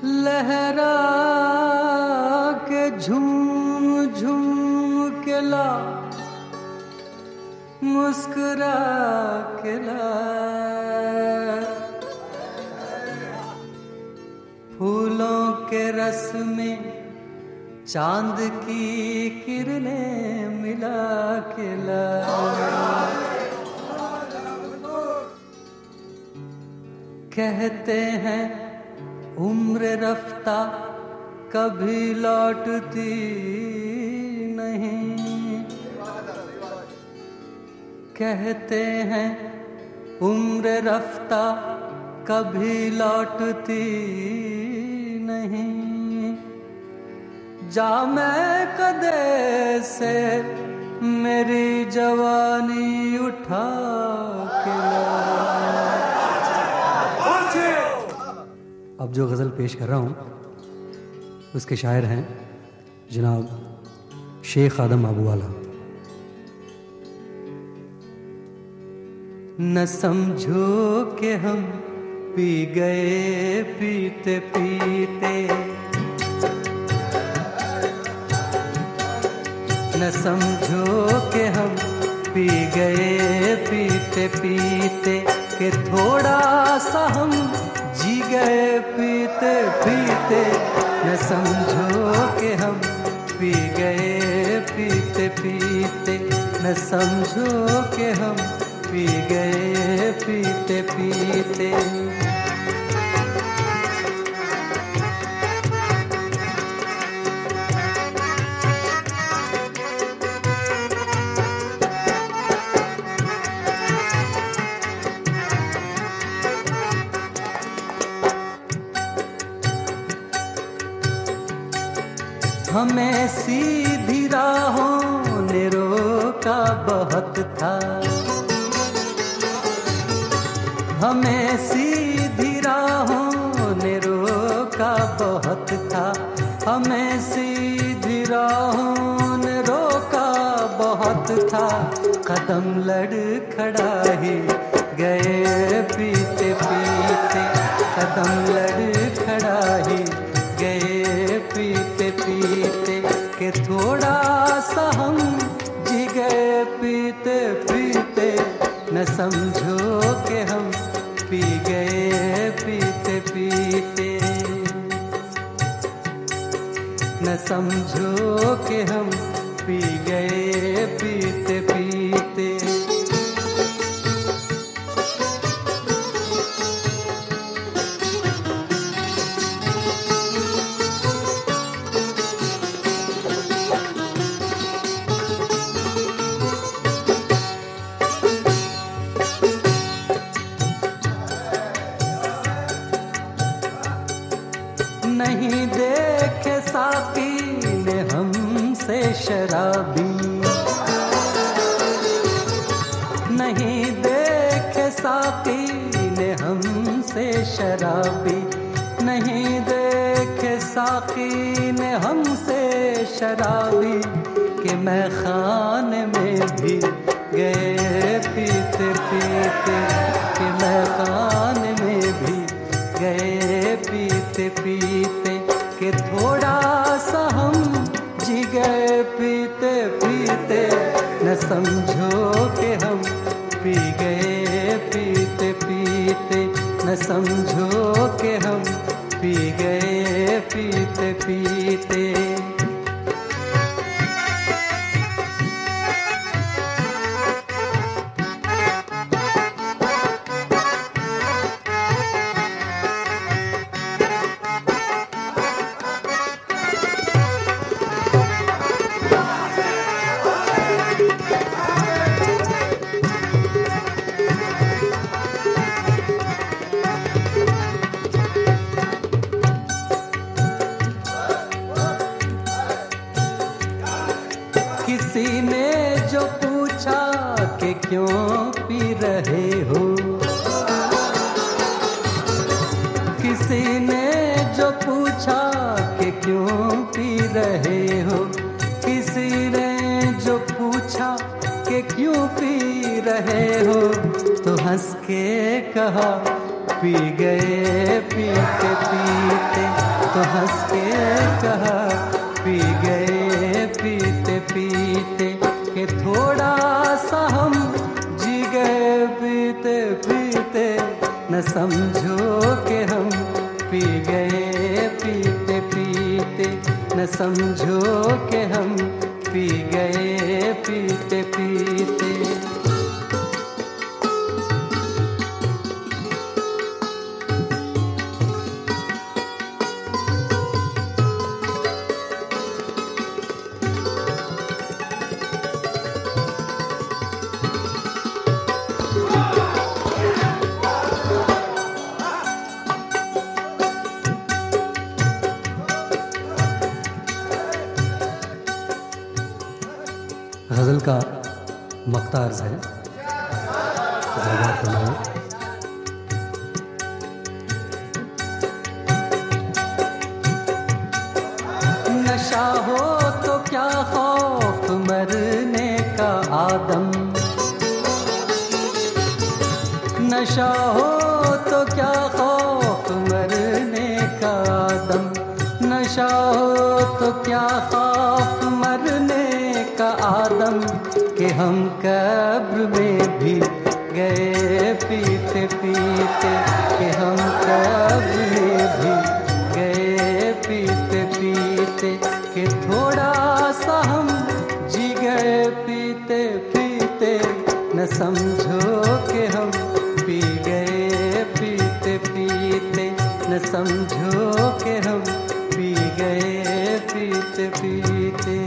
लहरा के झूम झूम के ला, मुस्कुरा के ला, फूलों के रस में चांद की किरणें मिला के ला। कहते हैं उम्र रफ्ता कभी लौटती नहीं, कहते हैं उम्र रफ्ता कभी लौटती नहीं। जा मैं कदे से मेरी जवानी उठा के ला। अब जो गज़ल पेश कर रहा हूँ उसके शायर हैं जनाब शेख आदम आबूवाला। न समझो कि हम पी गए पीते पीते, न समझो कि हम पी गए पीते पीते, कि थोड़ा सा हम जी गए पीते पीते। न समझो कि हम पी गए पीते पीते, न समझो कि हम पी गए पीते पीते। हमें सीधी राहों ने रोका बहुत था, हमें सीधी राहों ने रोका बहुत था, हमें सीधी राहों ने रोका बहुत था। कदम लड़खड़ा ही गए पीते पीते, कदम लड़खड़ा ही गए पीते पीते, कि थोड़ा सा हम जी गए पीते पीते। न समझो कि हम पी गए पीते पीते, न समझो कि हम पी गए पीते पीते। नहीं देखे साकी ने हमसे शराबी, नहीं देखे साकी ने हमसे शराबी, नहीं देखे साकी ने हमसे शराबी, कि मैं खाने में भी गए पीते पीते, कि मैं खाने में भी गए पीते पीते, कि थोड़ा सा हम जी गए पीते पीते। न समझो कि हम पी गए पीते पीते, न समझो कि हम पी गए पीते पीते। किसी ने जो पूछा कि क्यों पी रहे हो, किसी ने जो पूछा कि क्यों पी रहे हो, किसी ने जो पूछा कि क्यों पी रहे हो, तो हंस के कहा पी गए पीते पीते। तो हंस के कहा पी गए पीते पीते, कि थोड़ा सा हम जी गए पीते पीते, न समझो कि हम पी गए पीते पीते, न समझो कि हम पी गए पीते पीते। गज़ल का मक्ता अर्ज़ है, ज़रा फरमाइए। नशा हो तो क्या खौफ मरने का आदम, नशा हो तो क्या खौफ मरने का आदम, नशा हो तो क्या खौफ मरने का आदम, कि हम कब्र में भी गए पीते पीते, कि हम कब्र में भी गए पीते पीते, कि थोड़ा सा हम जी गए पीते पीते, न समझो कि हम पी गए पीते पीते, न समझो कि हम पी गए पीते पीते।